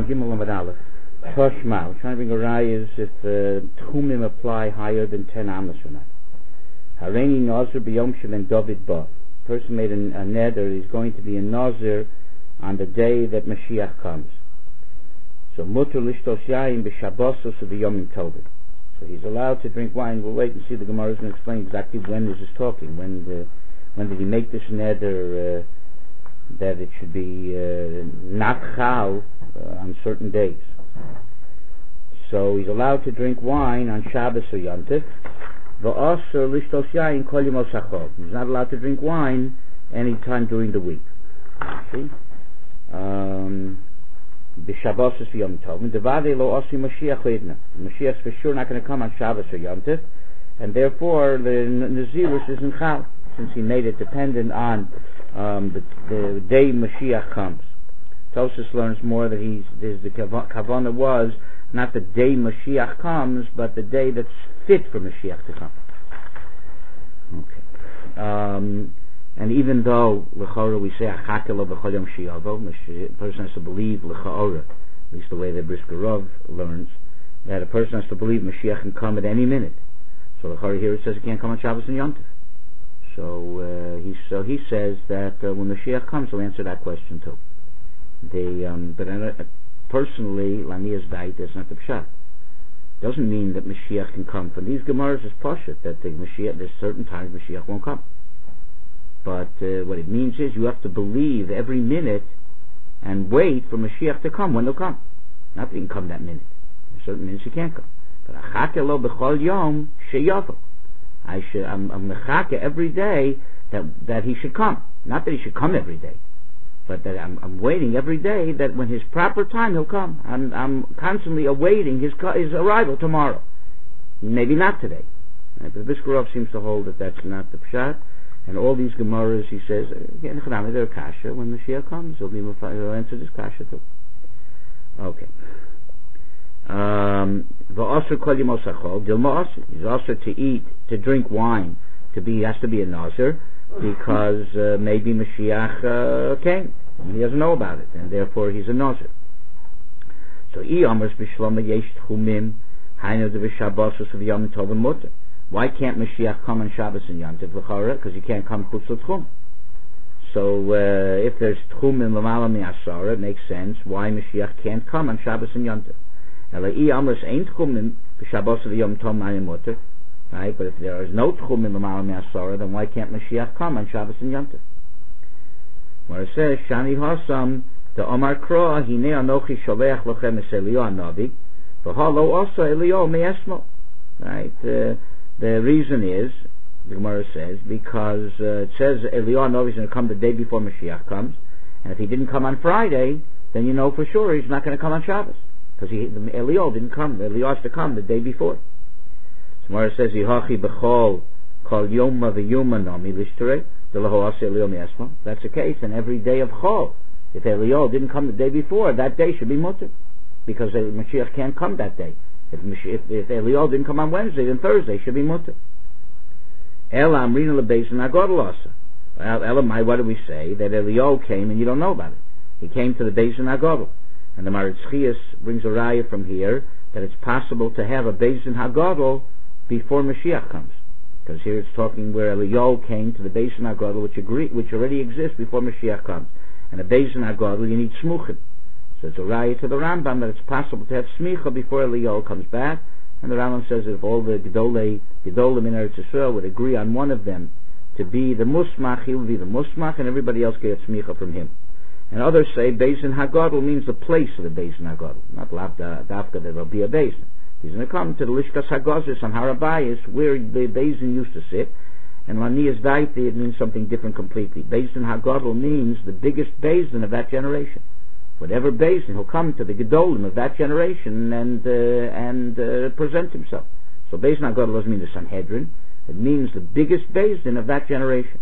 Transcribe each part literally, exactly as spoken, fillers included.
on Gimel Amud Aleph. Toshma, we're trying to bring a raya is if uh, Tchumim apply higher than ten amos or not. Hareini Nazir b'Yom Sheven David ba. Person made a, a neder, he's going to be a Nazir on the day that Mashiach comes. So mutter lishtos yayin b'Shabbosos u'b'Yomim Tovim. So he's allowed to drink wine. We'll wait and see. The Gemara is going to explain exactly when this is talking. When the, when did he make this neder uh, that it should be uh, not chal uh, on certain days. So he's allowed to drink wine on Shabbos or Yom Tov. V'asur lishtos yayin kol yom ha'chol. He's not allowed to drink wine any time during the week. See? Um, B'Shabbosos v'Yom Tovim. Devadei lo osi Mashiach leidna. Mashiach's for sure not going to come on Shabbos or Yom Tov, and therefore the Nazirus isn't chal, since he made it dependent on um, the, the day Mashiach comes. Tosfos learns more that he's the kavanah was not the day Mashiach comes, but the day that's fit for Mashiach to come. Okay. Um, and even though l'chora we say achakelo b'chol yom shiavo, the person has to believe l'chora, at least the way that Brisker Rav learns, that a person has to believe Mashiach can come at any minute. So l'chora here it says he can't come on Shabbos and Yom Tov. So uh, he so he says that uh, when Mashiach comes, he'll answer that question too. The um, but uh, personally, Lania's diet is not the pshat. Doesn't mean that Mashiach can come. From these Gemaras is pashut that the Mashiach, there's certain times Mashiach won't come. But uh, what it means is you have to believe every minute and wait for Mashiach to come when they'll come. Not that he can come that minute. There's certain minutes he can't come. But achakelo b'chol yom sheyavo. I should, I'm, I'm mechake every day that that he should come. Not that he should come every day, but that I'm, I'm waiting every day that when his proper time he'll come. I'm, I'm constantly awaiting his his arrival tomorrow. Maybe not today. Right? But the Brisker Rav seems to hold that that's not the pshat. And all these Gemaras, he says, again, they're kasha. When Mashiach comes, he'll, be, he'll answer this kasha too. Okay. Um, V'asur kol yom osachol dilma asur. He's also to eat, to drink wine, to be has to be a nazir because uh, maybe Mashiach uh, came and he doesn't know about it, and therefore he's a nazir. So I amars b'shloma yesh tchumim hainu de v'shabbosos v'yom tovim muter. Why can't Mashiach come on Shabbos and Yom Tov l'chara? Because he can't come chutz l'tchum. So uh, if there's tchumim l'mala mi'asara, it makes sense why Mashiach can't come on Shabbos and Yom Tov. Right, but if there is no tchum in the Ma'al Me'asara, then why can't Mashiach come on Shabbos and Yom Tov? Where it says, Shani Hasam, the Omar Kroa, Hine Anochi Sholeach Lochem Es Elio Anavi, V'halo also Elio Me'esmo. Right, uh, the reason is, the Gemara says, because uh, it says Elio Anavi is going to come the day before Mashiach comes, and if he didn't come on Friday, then you know for sure he's not going to come on Shabbos. Because Elio didn't come. Elio has to come the day before. Tomorrow says, Yihachi b'chol kol yoma v'yuma nomi lishtere d'leho ase Elio mi'esmo. That's the case. And every day of chol, if Elio didn't come the day before, that day should be mutter. Because Mashiach can't come that day. If, if, if Elio didn't come on Wednesday, then Thursday should be mutter. Ela amrina lebeis agadol asa. Well, Elamai, what do we say? That Elio came and you don't know about it. He came to the Beis Hagadol. And the Maritz Chias brings a raya from here that it's possible to have a Beis Hagadol before Mashiach comes. Because here it's talking where Eliyahu came to the Beis Hagadol, which agree, which already exists before Mashiach comes. And a Beis Hagadol, you need smuchim. So it's a raya to the Rambam that it's possible to have smicha before Eliyahu comes back. And the Rambam says if all the Gedolei, Gedolim in Eretz Yisrael would agree on one of them to be the Musmach, he would be the Musmach, and everybody else gets smicha from him. And others say Beis Hagadol means the place of the Beis Hagadol, not Dafka that there'll be a Beis. He's going to come to the Lishkas Hagozis on Harabayis, where the Beis used to sit, and Lanias Daiti it means something different completely. Beis Hagadol means the biggest Beis of that generation. Whatever Beis, he'll come to the Gedolim of that generation and uh, and uh, present himself. So Beis Hagadol doesn't mean the Sanhedrin; it means the biggest Beis of that generation.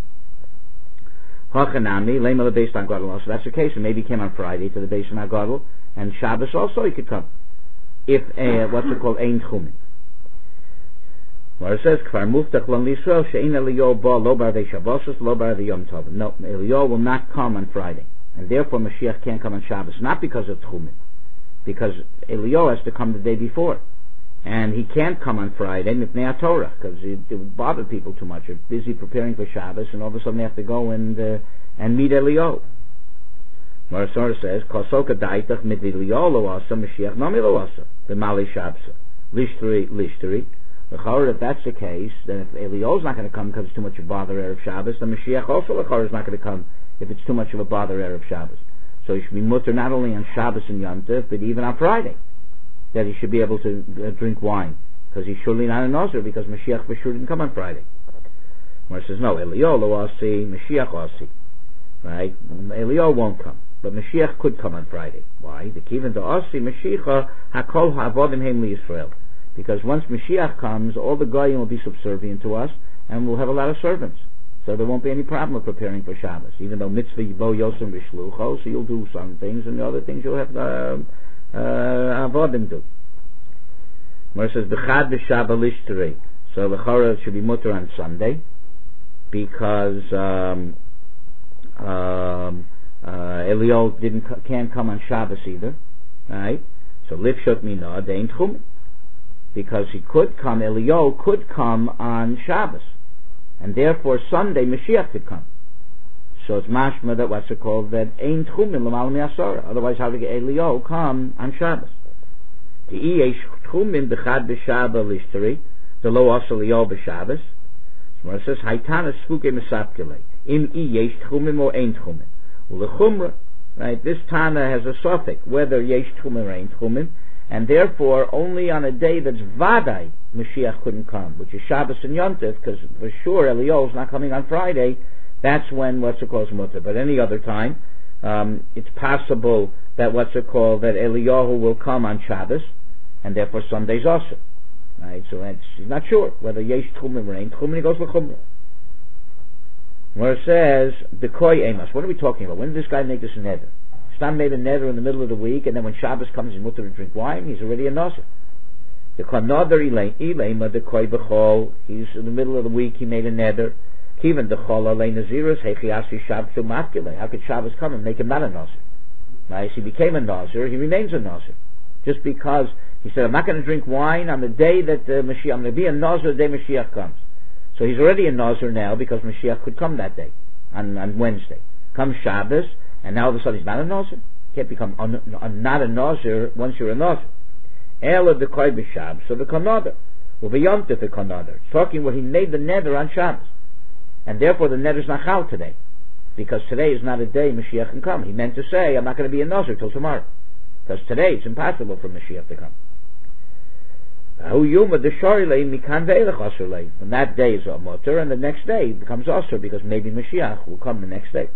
Hachanami, Lema Beis Hagadol also. That's the case. And maybe he came on Friday to the Beis Hagadol, and Shabbos also he could come. If uh, what's it called, Ein Tchumin. Where it says, Kfar Muftach Lon Yisrael She'ein Eliyahu Ba Lo Bar Shabbos Lo Bar Yom Tov. No, Eliyahu will not come on Friday, and therefore Mashiach can't come on Shabbos. Not because of Tchumin, because Eliyahu has to come the day before. And he can't come on Friday, Mipnei HaTorah, because it, it would bother people too much. They're busy preparing for Shabbos, and all of a sudden they have to go and uh, and meet Eliyahu. Marasora says, Kosoka daitach mit Eliyahu lo asa, Mashiach nami lo asa, b'mali Shabsa. Lishteri, lishteri. If that's the case, then if Eliyahu's not going to come because it's too much of a bother Erev Shabbos, then Mashiach also is not going to come if it's too much of a bother Erev Shabbos. So he should be mutter not only on Shabbos and Yom Tov, but even on Friday, that he should be able to uh, drink wine, because he's surely not a Nazir, because Mashiach for sure didn't come on Friday. Where it says, no, Eliyahu lo asi, Mashiach asi. Right? Eliyahu won't come, but Mashiach could come on Friday. Why? The kivan to asi, Mashiach, hakol ha'avodim heim li Yisrael. Because once Mashiach comes, all the Goyim will be subservient to us, and we'll have a lot of servants. So there won't be any problem with preparing for Shabbos. Even though mitzvah yibo yosem v'shlucho, so you'll do some things, and the other things you'll have uh, uh, avodim do. Where it says, b'chad b'shabbat lishteri. So the chara should be mutter on Sunday, because um, um, uh, Eliyahu didn't, can't come on Shabbos either. Right? So lifshot mina, dein tchum. Because he could come, Eliyahu could come on Shabbos, and therefore Sunday Mashiach could come. So it's mashma that what's it called, that ein tchumin l'malam yasara. Otherwise, how did Eliyahu come on Shabbos? The yesh tchumin b'chad b'shabbat lishteri, the lo asa Eliyahu b'Shabbos. So it says haytana sfuke mesapkele im yesh tchumin or ein tchumin. Ulechumra, right? This Tana has a suffix whether yesh tchumin or ein tchumin. And therefore, only on a day that's Vadai, Mashiach couldn't come, which is Shabbos and Yom Tov, because for sure Eliyahu's not coming on Friday. That's when what's it called mutter. But any other time, um, it's possible that what's it called, that Eliyahu will come on Shabbos, and therefore Sunday's also. Right? So that's, he's not sure whether Yesh Tchumim or Ein Tchumim, he goes L'Chumra. Where it says, Dekoy Amos, what are we talking about? When did this guy make this neder? Stam made a neder in the middle of the week, and then when Shabbos comes, he's mutter to drink wine. He's already a Nazir. The Kanadar Ilema, the Koi Bechol, he's in the middle of the week, he made a neder. Kivan the Chol Alei Nazirus, Hechiasi Shabtu Matkele. How could Shabbos come and make him not a Nazir? Now, as he became a Nazir, he remains a Nazir. Just because he said, I'm not going to drink wine on the day that uh, Mashiach, I'm going to be a Nazir the day Mashiach comes. So he's already a Nazir now, because Mashiach could come that day, on, on Wednesday. Comes Shabbos, and now all of a sudden he's not a Nazir. Can't become un, un, not a Nazir once you're a Nazir. Ela the Koi B'Shab, so the Kanadar. Well, the Yom Tov the Kanadar. Talking where he made the neder on Shabbos. And therefore the neder is not chal today. Because today is not a day Mashiach can come. He meant to say, I'm not going to be a Nazir till tomorrow. Because today it's impossible for Mashiach to come. From that day is a mutter, and the next day becomes Asr, because maybe Mashiach will come the next day.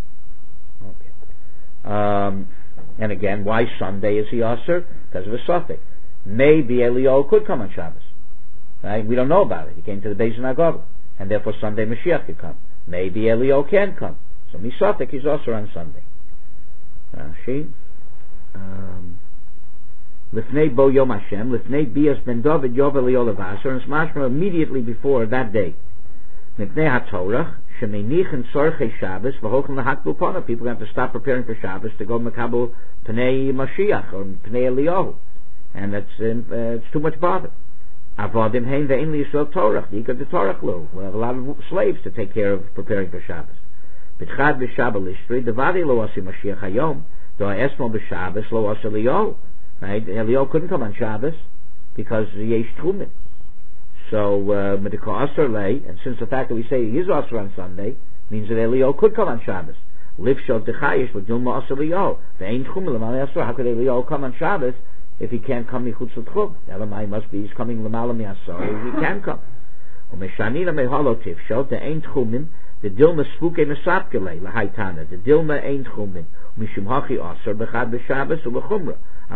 Okay. Um, and again, why Sunday is he Asr? Because of a suffix. Maybe Eliyahu could come on Shabbos. Right? We don't know about it. He came to the Beis Nagov, and therefore Sunday Mashiach could come. Maybe Eliyahu can come. So Misafik is also on Sunday. Rashi. Um, Lifnei Bo Yom Hashem, Lifnei Bias Ben David Yov Eliyahu Levaser, and it's mashma immediately before that day. Lifnei HaTorah, Shemenich and Sorchei Shabbos, V'hochim L'Hakbu Pona. People have to stop preparing for Shabbos to go Mekabel Pnei Mashiach, or Pnei Eliyahu. And that's, uh, it's too much bother. Avodim Hein Ve'in L'Yisrael Torah, Yikad the Torah Lo. We have a lot of slaves to take care of preparing for Shabbos. B'chad B'Shabbat Lishtri, Devadi Lo Asi Mashiach Hayom, Do Esmo B'Shabbos Lo Asi Eliyahu. Right? Eliyahu couldn't come on Shabbos because Yesh Tchumin. So Medika Asr Lei, and since the fact that we say he is Asr on Sunday means that Eliyahu could come on Shabbos. Lifshot Dechayish with Dilma Asr Eliyahu. Ve'ein Tchumin L'mal Asr. How could Eliyahu come on Shabbos if he can't come Michutz L'Tchum? Elamai must be he's coming L'mal Asr. He can come. Umeshanina Mehalo Tifshot Ve'ein Tchumin. The Dilma Spuke Mesapkele L'Haitana. The Dilma Ein Tchumin. Mishum Hachi Asr B'chad B'Shabbos U'L'Chumra.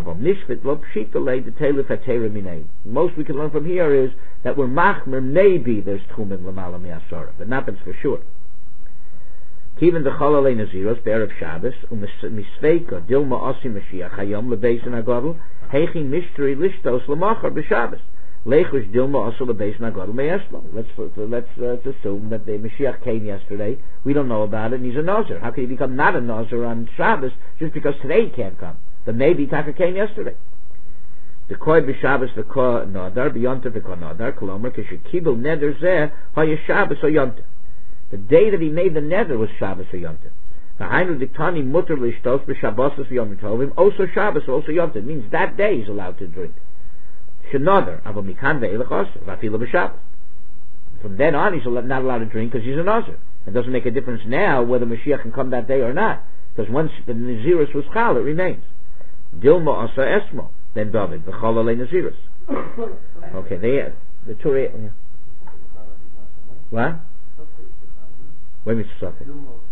Most we can learn from here is that we're machmer, maybe there's tchumen l'mala mi'asara, but nothing's for sure. Kiven the chalalei naziros be'erev Shabbos u'misveika dilma asi Mashiach hayom lebeis nagadol heichi mishteri lishtos l'machar b'Shabbos leichush dilma asi lebeis nagadol me'eslo. Let's let's uh, assume that the Mashiach came yesterday. We don't know about it, and he's a nazir. How can he become not a nazir on Shabbos just because today he can't come? But maybe Taka came yesterday. The koi b'Shabbos v'ko nadar b'yontif v'ko nadar kolomer k'shekibel neder zeh haya Shabbos or yontif. The day that he made the neder was Shabbos or yontif. V'hainu diktani mutter l'ishtos b'Shabbosos v'yom tovim also Shabbos also yontif. It means that day he's allowed to drink. Shenadar avo mikan ve'elachos v'afilu b'Shabbos. From then on he's not allowed to drink because he's a nazir. It doesn't make a difference now whether Mashiach can come that day or not, because once the Nazirus was chal, it remains. Dilma asa esmo, then David v'chal alei Nazirus. Okay, they the Torah. Yeah. What? Wait a minute,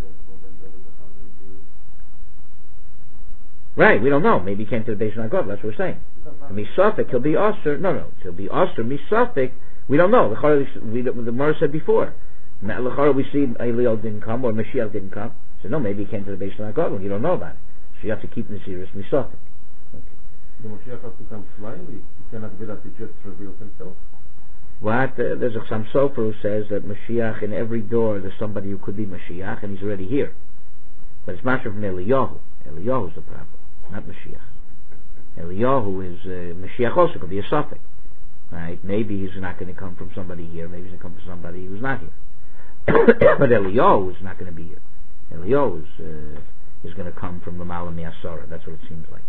right, we don't know. Maybe he came to the Beis Nagov. That's what we're saying. Misafik, he'll be Aser. No, no, he'll be Aser. Misafik, we don't know. The the Gemara said before. We see Eliel didn't come or Mashiach didn't come. So no, maybe he came to the Beis Nagov. You don't know about it. So you have to keep Nazirus Misafik. The Mashiach has to come flying. He cannot be that he just reveals himself. What? Uh, there's a some sofer who says that Mashiach, in every door there's somebody who could be Mashiach, and he's already here. But it's Mashiach from Eliyahu. Eliyahu is the problem, not Mashiach. Eliyahu is uh, Mashiach also could be a suffix, right? Maybe he's not going to come from somebody here. Maybe he's going to come from somebody who's not here. But Eliyahu is not going to be here. Eliyahu is uh, is going to come from Lamala Miasara. That's what it seems like.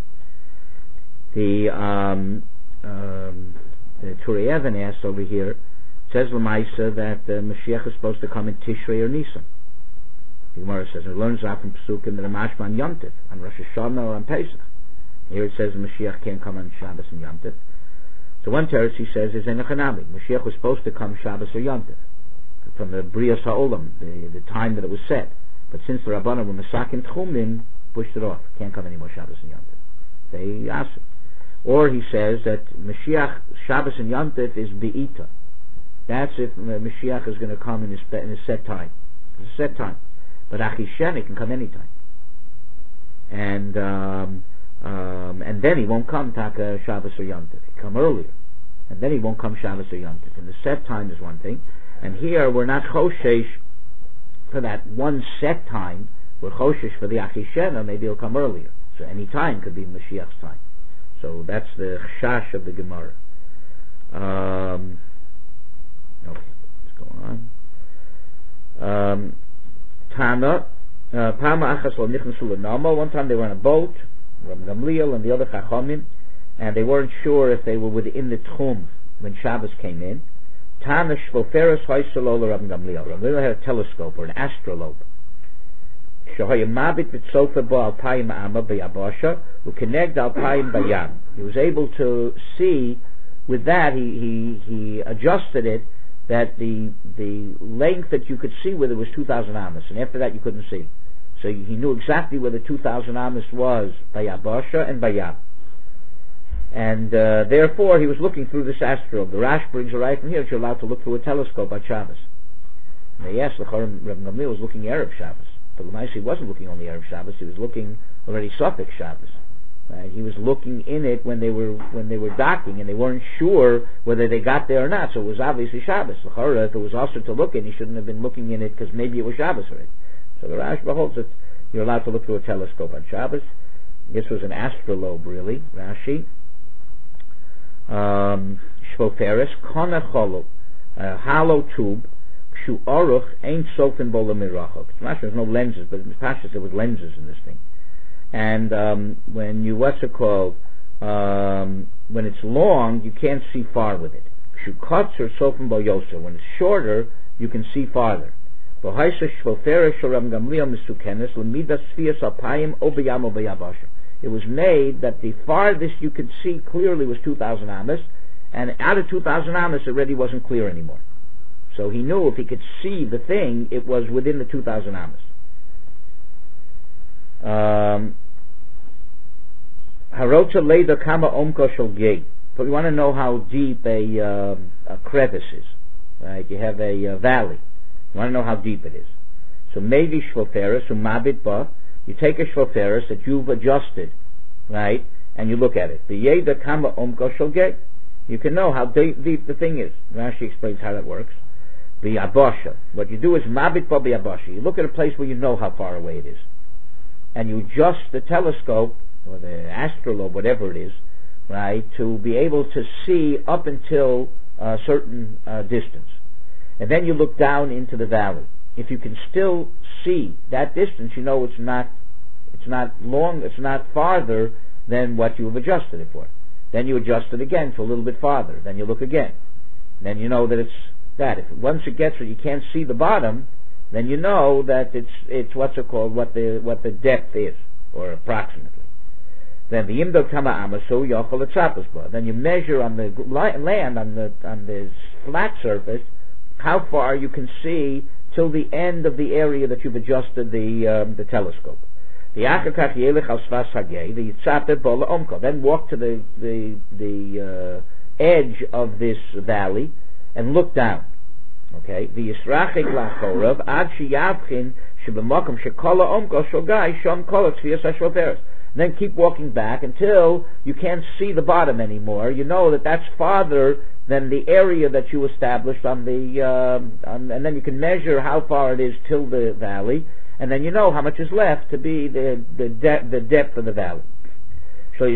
The um, um, the Turei Even asks over here, it says Lamaisa that uh, Mashiach is supposed to come in Tishrei or Nisan. The Gemara says it learns out from Pesukim that a Mashman Yom Tov on Rosh Hashanah or on Pesach. Here it says the Mashiach can't come on Shabbos and Yom Tov. So one teretz he says is Enochanami. Mashiach was supposed to come Shabbos or Yom Tov from the Brias HaOlam, the, the time that it was set. But since the Rabbanan were Masakin Tchumin, pushed it off. Can't come anymore Shabbos and Yom Tov. They asked him. Or he says that Mashiach Shabbos and Yom Tov is Be'ita. That's if Mashiach is going to come in his, in his set time. It's a set time. But Achishen can come anytime. And um, um, and then he won't come Taka Shabbos or Yom Tov. He come earlier. And then he won't come Shabbos or Yom Tov. And the set time is one thing. And here we're not Choshesh for that one set time. We're Choshesh for the Achishen, maybe he'll come earlier. So any time could be Mashiach's time. So that's the Chash of the Gemara. Um, okay, what's going on? Um, Tana, Pama Achas Lo Nichnasu L'Nama. One time they were on a boat, Rabbi Gamliel and the other Chachamim, and they weren't sure if they were within the Tchum when Shabbos came in. Tana Shvoferes Haisalo Rabbi Gamliel. Rabbi Gamliel had a telescope or an astrolabe. He was able to see with that. He he he adjusted it that the the length that you could see with it was two thousand amos, and after that you couldn't see. So he knew exactly where the two thousand amos was by Yabasha and by Yam. And uh, therefore he was looking through this astrolabe. The Rash brings it right from here that you're allowed to look through a telescope on Shabbos. And they asked the Charim, Rabbi Gamliel was looking Erev Shabbos. But Lamais, he wasn't looking on the Erev Shabbos. He was looking already Suffolk Shabbos. Right? He was looking in it when they were when they were docking, and they weren't sure whether they got there or not. So it was obviously Shabbos. L'chara, if it was also to look in, he shouldn't have been looking in it because maybe it was Shabbos already. So the Rash holds that you're allowed to look through a telescope on Shabbos. This was an astrolabe, really. Rashi. Um, Shvoferes Kona Cholo, a hollow tube. Shu Aruch ain't sofen bola mirachok. There's no lenses, but in the Pashas there was lenses in this thing. And um, when you what's it called? Um, when it's long, you can't see far with it. Shu kotzer sofen bo yoser. When it's shorter, you can see farther. V'haisa shvoferes shoram gamliel misukenes l'midas sfias alpayim o b'yam o b'yabasha. It was made that the farthest you could see clearly was two thousand amos, and out of two thousand amos it already wasn't clear anymore. So he knew if he could see the thing, it was within the two thousand amos. Harotza leida kama omko shel gate. But we want to know how deep a, uh, a crevice is. Right? You have a uh, valley. You want to know how deep it is. So maybe shvoferes umabit ba. You take a shvoferes that you've adjusted, right, and you look at it. The yeda kama omko shel gate. You can know how deep, deep the thing is. Rashi explains how that works. B'yabasha. What you do is mabit b'yabasha. You look at a place where you know how far away it is, and you adjust the telescope or the astrolabe, whatever it is, right, to be able to see up until a certain uh, distance. And then you look down into the valley. If you can still see that distance, you know it's not it's not long, it's not farther than what you have adjusted it for. Then you adjust it again to a little bit farther. Then you look again. Then you know that it's that. If once it gets where you can't see the bottom, then you know that it's it's what's it called, what the what the depth is, or approximately. Then the imdo kama amasu yochol etzapasba. Then you measure on the land, on the on the flat surface, how far you can see till the end of the area that you've adjusted the um, the telescope. The achakach yelech al svas hagei, the yitzapet bola omko. Then walk to the the the uh, edge of this valley and look down. Okay, the yisrachik lachorav ad sheyavchin shebemakom shekola omko shogai shom kola tzvias hashvoteres. Then keep walking back until you can't see the bottom anymore. You know that that's farther than the area that you established on the, uh, on, and then you can measure how far it is till the valley, and then you know how much is left to be the the, de- the depth of the valley. So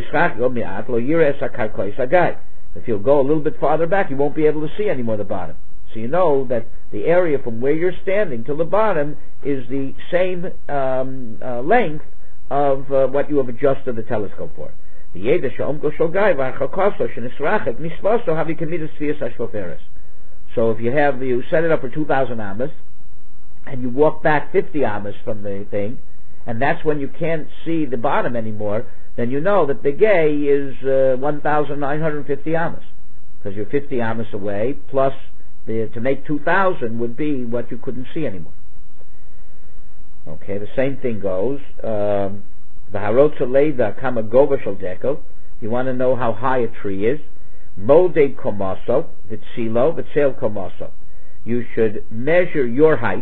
if you'll go a little bit farther back, you won't be able to see anymore the bottom. So you know that the area from where you're standing to the bottom is the same um, uh, length of uh, what you have adjusted the telescope for. The yeda she'omko shogai v'achakaso shenisrachet misvaso havi kemidas tvias hashvoteres. So if you have you set it up for two thousand amas, and you walk back fifty amas from the thing, and that's when you can't see the bottom anymore, then you know that the gay is uh, one thousand nine hundred fifty amas, because you're fifty amas away plus the, to make two thousand would be what you couldn't see anymore. Okay, the same thing goes. Um, the harotza leida kama gova shel dekel. You want to know how high a tree is. Modei komaso v'tzilo v'tzel komaso. You should measure your height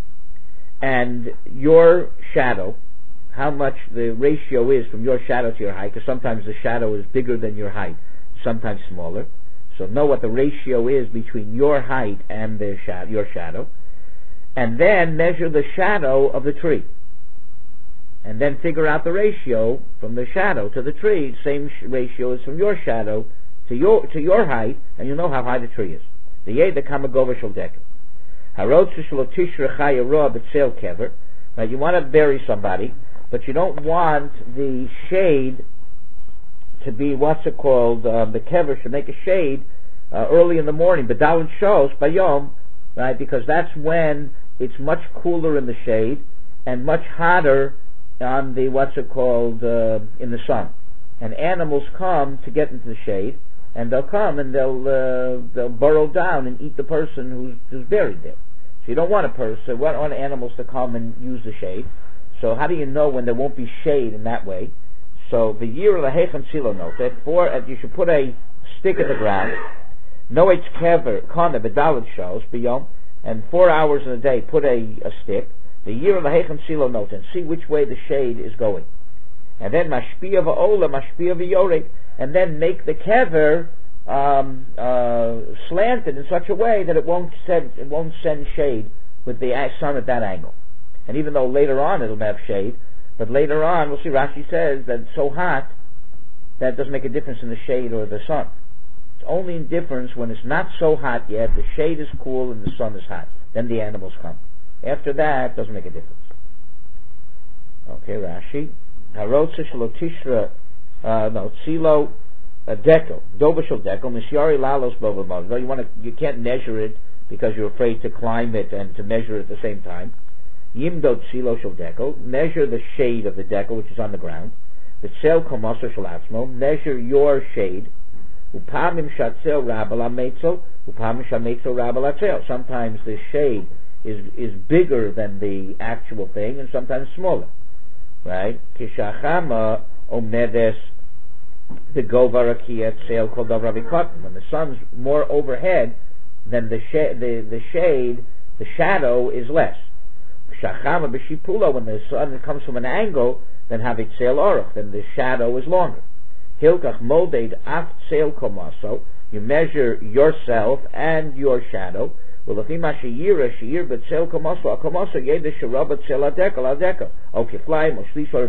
and your shadow, how much the ratio is from your shadow to your height, because sometimes the shadow is bigger than your height, sometimes smaller. So know what the ratio is between your height and the shadow, your shadow. And then measure the shadow of the tree. And then figure out the ratio from the shadow to the tree. Same sh- ratio as from your shadow to your to your height, and you know how high the tree is. The yeda kamagova shel dekel. Harotzu shelo tishra chaya roa b'tzel kever. Now you want to bury somebody, but you don't want the shade to be, what's it called, uh, the kever should make a shade uh, early in the morning. B'dalin shos bayom, right? Because that's when it's much cooler in the shade and much hotter on the, what's it called, uh, in the sun. And animals come to get into the shade, and they'll come and they'll uh, they'll burrow down and eat the person who's, who's buried there. So you don't want a person, you don't want animals to come and use the shade. So how do you know when there won't be shade in that way? So the year of the hechem silo note that for you should put a stick at the ground. No it's kever kana bedalad shows beyond. And four hours in a day, put a, a stick, the year of the Hechem Silo note, and see which way the shade is going. And then mashpia va'ola, mashpia v'yorek, and then make the kever um, uh, slanted in such a way that it won't send it won't send shade with the sun at that angle. And even though later on it'll have shade, but later on we'll see Rashi says that it's so hot that it doesn't make a difference in the shade or the sun. It's only in difference when it's not so hot yet, the shade is cool and the sun is hot. Then the animals come. After that, it doesn't make a difference. Okay, Rashi. Harotza shelo tishra, uh, no, tzilo dekel, doba shel dekel, mishyari lalos bovamad. You want to, you can't measure it because you're afraid to climb it and to measure it at the same time. Yimdo tzilo shel dekel, measure the shade of the dekel which is on the ground. V'tzel komaso shel atzmo, measure your shade. Upamim shatzel rabala metzel, upamim shametzel rabala tzel. Sometimes the shade is is bigger than the actual thing, and sometimes smaller. Right? Kishachama omedes the govarakia tzel kol davravikotim. When the sun's more overhead, then the sh- the the shade, the shadow is less. Shachama b'shipula, when the sun comes from an angle, then havit tzel orach, then the shadow is longer. Hilkach molded af tzel komaso, you measure yourself and your shadow. Well, if ima sheyira sheyir b'tzel komaso, a komaso yeda sheraba tzel adeka adeka. Okay, fly moshlish orvia.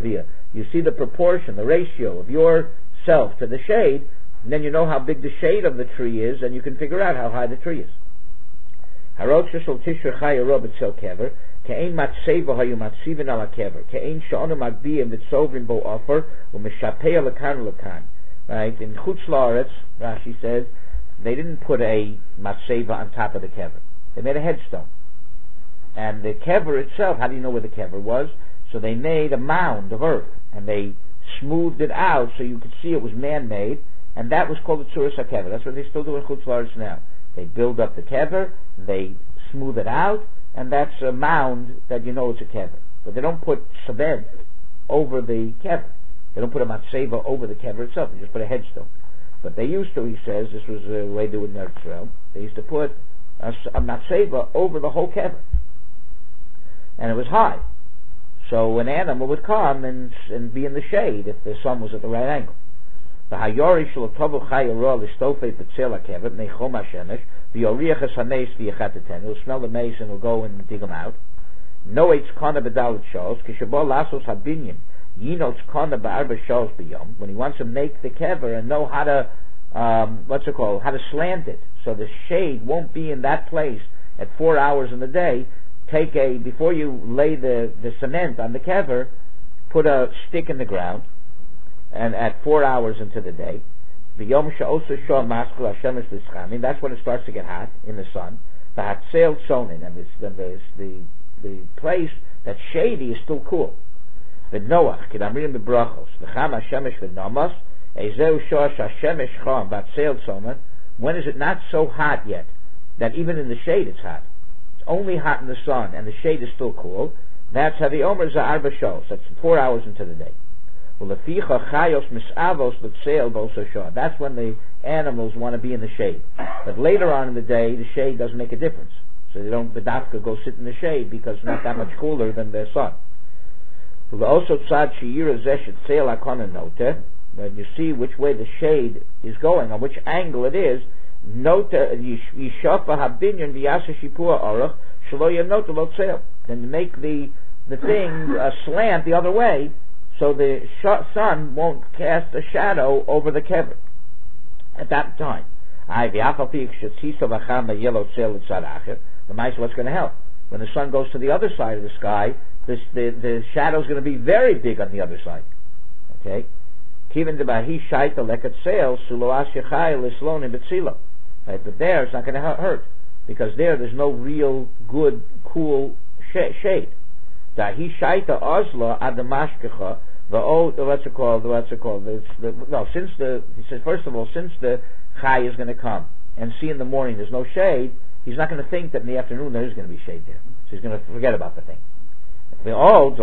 you see the proportion, the ratio of yourself to the shade, and then you know how big the shade of the tree is, and you can figure out how high the tree is. Harotcha shel tishra chaya ro b'tzel kever, ke'ein matzeva hayu matzivin ala kever, ke'ein sha'onu magbiyim v'tzovin bo offer, u'meshapei lekan lekan. Right? In Chutz La'aretz, Rashi says, they didn't put a matzeva on top of the kever. They made a headstone. And the kever itself, how do you know where the kever was? So they made a mound of earth, and they smoothed it out so you could see it was man-made, and that was called the Tzuras HaKever. That's what they still do in Chutz La'aretz now. They build up the kever, they smooth it out, and that's a mound that you know it's a kever. But they don't put cement over the kever. They don't put a matzeva over the kever itself. They just put a headstone. But they used to, he says, this was the way they do it in Eretz Yisrael, they used to put a, a matzeva over the whole kever. And it was high. So an animal would come and, and be in the shade if the sun was at the right angle. The hayori shel tovu chaya roa listofei b'tzel hakever nechom hashemesh v'yoriach es hameis v'yachateten. He'll smell the mace and he'll go and dig them out. No eitz kana b'dalet shos kishabo lasos habinyin yinotz kana b'arba shos b'yom. When he wants to make the kever and know how to um, what's it called, how to slant it so the shade won't be in that place at four hours in the day. Take a, before you lay the, the cement on the kever, put a stick in the ground, and at four hours into the day, that's when it starts to get hot in the sun. The hatzel sonin, and the, the, the, the place that's shady is still cool. The Noach, kidamrim bebrachos, the cham hashemesh v'namas, ezeu shosh hashemesh cham batzel sonin. When is it not so hot yet that even in the shade it's hot? Only hot in the sun and the shade is still cool. That's Havi Omer Za'arba Shos. That's four hours into the day. That's when the animals want to be in the shade. But later on in the day, the shade doesn't make a difference. So they don't, the dafka go sit in the shade because it's not that much cooler than the sun. Also, tzad sheyira zeshet tzeil hakona note. When you see which way the shade is going, on which angle it is, note yishafa habinyan v'yasa shipua aruch shelo yanot lo tzeil. Then make the the thing uh, slant the other way, so the sh- sun won't cast a shadow over the kever at that time. The mice, what's going to help? When the sun goes to the other side of the sky, this, the the shadow is going to be very big on the other side. Okay. Right, but there it's not going to hurt because there there's no real good cool sh- shade. Dahi shaita ozla adamashkecha the old what's it called what's it called the, the, no since the he says first of all since the chai is going to come and see in the morning there's no shade, he's not going to think that in the afternoon there is going to be shade there, so he's going to forget about the thing. The old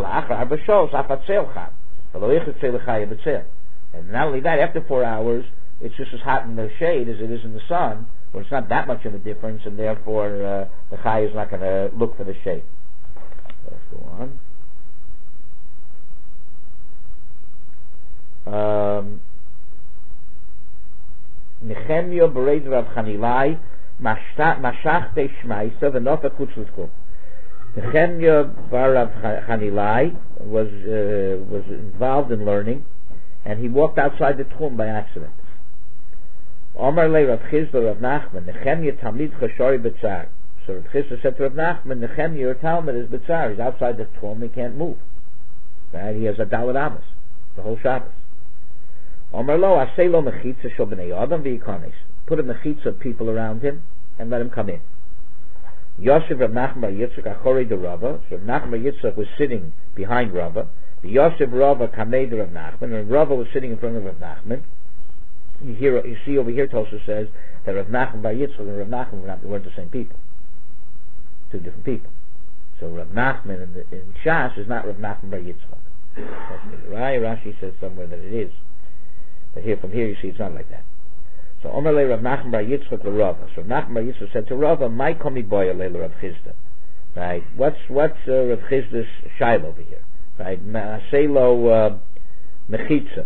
and not only that, after four hours it's just as hot in the shade as it is in the sun, where it's not that much of a difference, and therefore uh, the chai is not going to look for the shade. Let's go on. Nehemia bereid Rav Chanilai mashach beishmaisa v'nofa chutz l'tchum. Nehemia bar Rav Chanilai was uh, was involved in learning, and he walked outside the tchum by accident. Omar le Rav Chizda Rav Nachman Nehemia tamid chashori b'tzar. So Rav Chizda said to Rav Nachman, Nehemia, your Talmud is b'tzar. He's outside the tchum, he can't move. Right? He has a daled amos the whole Shabbos. Omar lo asay lo mechitza shel bnei adam v'yikonis. Put a mechitza of people around him and let him come in. Yosef Rav Nachman bar Yitzchak achorei de Rava. So Rav Nachman bar Yitzchak was sitting behind Rava. The Yosef Rava kamei de Rav Nachman, and Rava was sitting in front of Rav Nachman. You hear, you see over here, Tosha says that Rav Nachman bar Yitzchak and Rav Nachman were not, they weren't the same people. Two different people. So Rav Nachman in, the, in Shas is not Rav Nachman bar Yitzchak. Right? Rashi says somewhere that it is. But here, from here, you see it's not like that. So Omer le Rav Nachman bar Yitzchak le Rava. So Rav Nachman bar Yitzchak said to Rava, "My komi boya le Rav Chizda." Right? What's what's uh, Rav Chizda's shail over here? Right? Say lo uh, mechitza.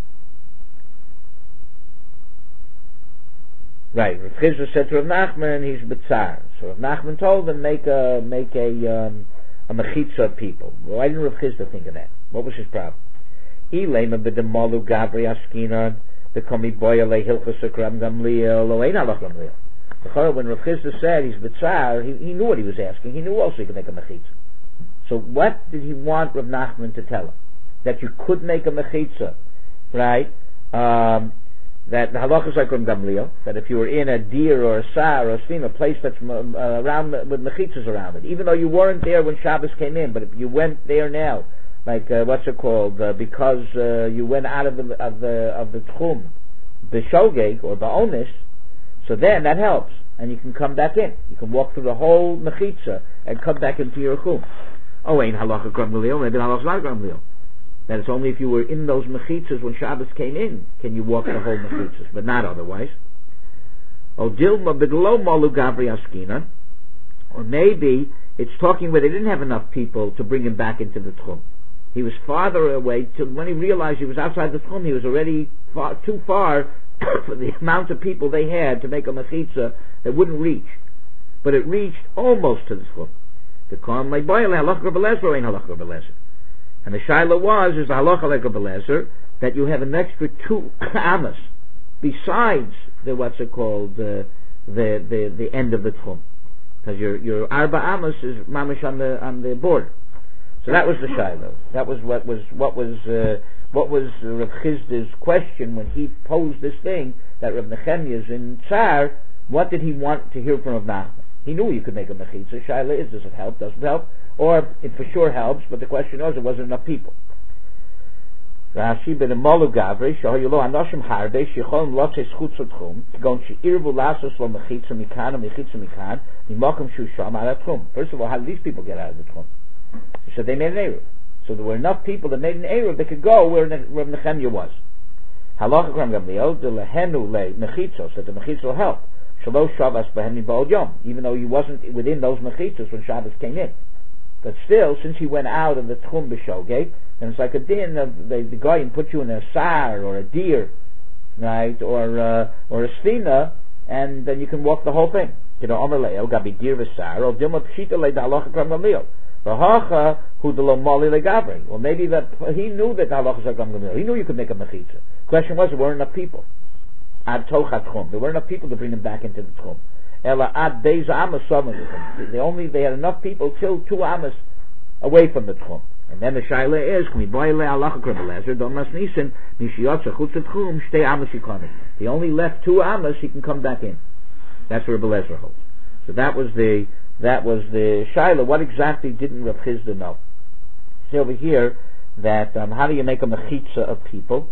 Right? Rav Chizda said to Rav Nachman, he's betzar. So Rav Nachman told him, make a make a um, a mechitza of people. Why didn't Rav Chizda think of that? What was his problem? Ilema b'demalu gabri askinan the komi boyale hilchus akram gamliel lo ein halach gamliel. The when Rav Chisda said he's b'tzar, he, he knew what he was asking. He knew also he could make a mechitza. So what did he want Rav Nachman to tell him? That you could make a mechitza, right? Um, that the halach is like Rav Gamliel, that if you were in a deer or a sar or a sfina, a place that's uh, around with mechitzas around it, even though you weren't there when Shabbos came in, but if you went there now, like uh, what's it called? Uh, because uh, you went out of the of the of the tchum, b'shogeg or ba'onis, so then that helps, and you can come back in. You can walk through the whole mechitza and come back into your chum. Oh, ain't halacha Gamliel, maybe halacha not Gamliel. That it's only if you were in those mechitzas when Shabbos came in can you walk the whole mechitzas, but not otherwise. Oh, dilma b'dlo malu gavri askina, or maybe it's talking where they didn't have enough people to bring him back into the tchum. He was farther away till when he realized he was outside the tchum, he was already far, too far for the amount of people they had to make a mechitza that wouldn't reach. But it reached almost to the tchum. The Khan my boy halach Rabbi Lezer ain't halach Rabbi Lezer. And the shaila was is the halacha like Rabbi Lezer that you have an extra two amas besides the what's it called uh, the the the end of the tchum, because your your arba amas is mamish on the on the border. So that was the shaila. That was what was what was uh, what was Rav Chisda's question when he posed this thing that Rav Nechemiah's in Tsar. What did he want to hear from Rav Nachman? He knew you could make a mechitza. Shaila is, does it help? Doesn't help? Or it for sure helps, but the question was, there wasn't enough people. Rashi ben Malu Gavri Shahoyulo Anoshim Harbe Shechol Lotzes Chutz Tchum Gon Sheirvu Lasos Lo Mechitza Mikan Mechitza Mikan Nimakom Shu Sham Al Tchum. First of all, how did these people get out of the Tchum? So they made an eruv. So there were enough people that made an eruv that could go where Rav Nechemiah was. Halacha Ram Gamliel De Lehenu Le Mechitzos, that the Mechitza will help. Shalosh Shabbos Behemi Ba'od Yom, even though he wasn't within those Mechitzos when Shabbos came in. But still, since he went out of the Tchum B'Shogeg, then it's like a din of the, the guy and put you in a sar or a deer, right, or uh, or a sfina, and then you can walk the whole thing. You know, Omer Leo Gabi Dir V'Sar or Dilma Pshita Le Da'alocha Kram Gamliel. V'Hacha Hu D'Lo Mali Le Gavri. Well, maybe that he knew that Da'alocha Kram Gamliel. He knew you could make a mechitza. Question was, there weren't enough people. Ad Tochat Tchum. There weren't enough people to bring him back into the Tchum. Ela ad Beis Amas Somim. They only they had enough people till two Amas away from the Tchum. And then the shaila is, "Kmi boy le halacha Rabbi Lezer don't mas nissen mishiyotza chutz tchum shtei amas yikonim." He only left two amas, he can come back in. That's what Rabbi Lezer holds. So that was the that was the shaila. What exactly didn't Rav Chisda know? See over here that um, how do you make a mechitza of people?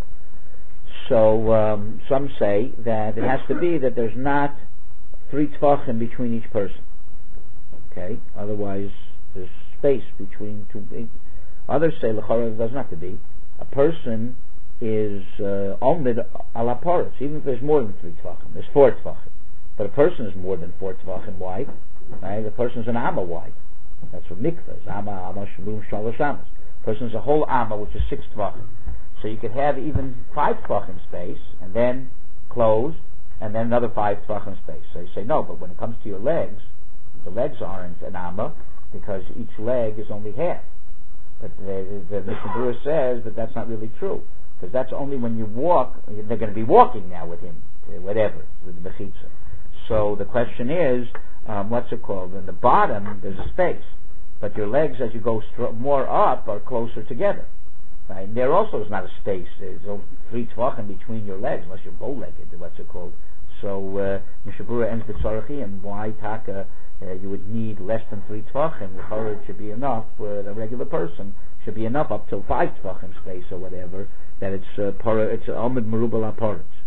So um, some say that it has to be that there's not three tefachim between each person. Okay, otherwise there's space between two. Others say l'chara doesn't have to be. A person is omid ala paretz, even if there's more than three tefachim. There's four tefachim, but a person is more than four tefachim wide. Right? The person is an amma wide. That's what mikvah is. Amma, amma, shalom, shalosh amas. A person is a whole amma, which is six tefachim. So you could have even five tefachim space, and then closed, and then another five tefachim space. So you say no, but when it comes to your legs, the legs aren't an amma because each leg is only half. But the, the, the Mishnah Berurah says that that's not really true, because that's only when you walk. They're going to be walking now with him, whatever, with the mechitza. So the question is, um, what's it called? In the bottom, there's a space, but your legs, as you go stro- more up, are closer together. Right? And there also is not a space. There's only three tefachim between your legs, unless you're bow-legged. What's it called? So uh, Mishnah Berurah ends with tzarachim. Why taka? Uh, you would need less than three tefachim. It should be enough for a regular person. Should be enough up till five tefachim space or whatever. That it's uh, para, it's amid merubal aparetz.